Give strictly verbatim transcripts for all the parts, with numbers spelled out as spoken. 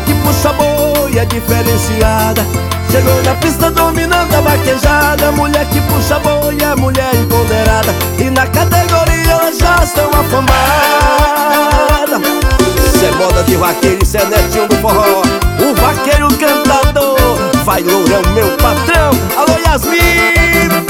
que puxa boi é diferenciada. Chegou na pista dominando a vaquejada. Mulher que puxa boi é mulher empoderada. E na categoria elas já estão afamadas. Isso é moda de vaqueiro, isso é netinho do forró. O vaqueiro cantador, vai lourão meu patrão. Alô Yasmin!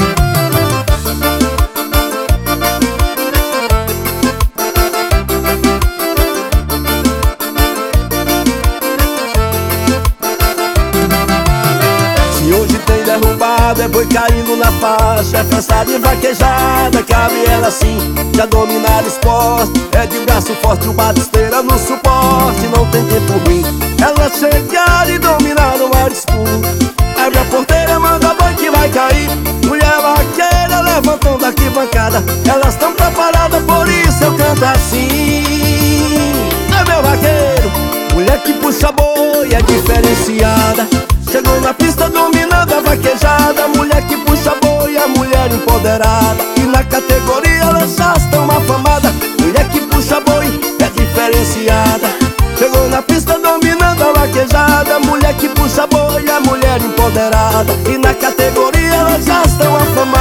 É boi caindo na faixa, é festa de vaquejada. Cabe ela sim, já dominar o esporte. É de braço forte, o batisteira no suporte. Não tem tempo ruim, ela chegar e dominar uma disputa. Abre a porteira, manda boi que vai cair. Mulher vaqueira levantando a arquibancada. Elas estão preparadas, por isso eu canto assim. É meu vaqueiro, mulher que puxa boi é diferenciada. Chegou na pista dominando a vaquejada. Mulher que puxa boi é mulher empoderada. E na categoria elas já estão afamadas. Mulher que puxa boi é diferenciada. Chegou na pista dominando a vaquejada. Mulher que puxa boi é mulher empoderada. E na categoria elas já estão afamadas.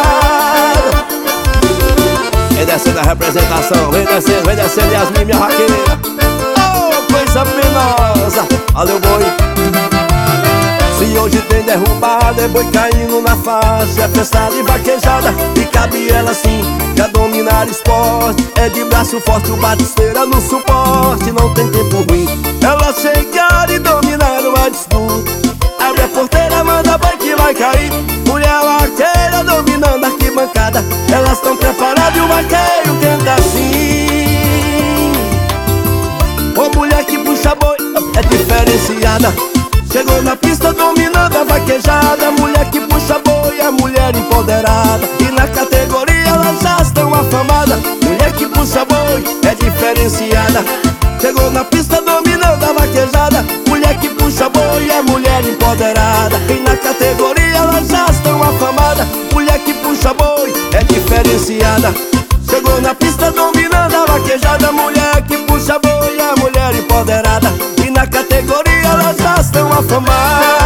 Vem descendo a representação, vem descendo, vem descendo Yasmin, minha vaqueira. Oh, coisa penosa, valeu boi. Se hoje tem derrubada, é boi caindo na faixa. É festa de vaquejada e cabe ela sim, já dominar esporte. É de braço forte, o batisteira no suporte. Não tem tempo ruim, ela chegar e dominar uma disputa. Abre a porteira, manda boi que vai cair. Mulher vaqueira dominando a arquibancada. Elas estão preparadas e o vaqueiro canta assim. Ô mulher que puxa boi é diferenciada. Chegou na pista dominando a vaquejada. Mulher que puxa boi é mulher empoderada. E na categoria elas já estão afamadas. Mulher que puxa boi é diferenciada. Chegou na pista dominando a vaquejada. Mulher que puxa boi é mulher empoderada. E na categoria elas já estão afamadas. Mulher que puxa boi é diferenciada. Chegou na pista dominando a vaquejada. Mulher que puxa boi é mulher empoderada. E na categoria elas já estão afamadas.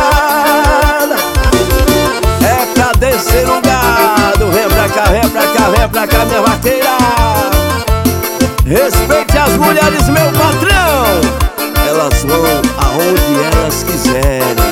É pra descer o gado. Vem pra cá, vem pra cá, vem pra cá, minha vaqueira. Respeite as mulheres, meu patrão. Elas vão aonde elas quiserem.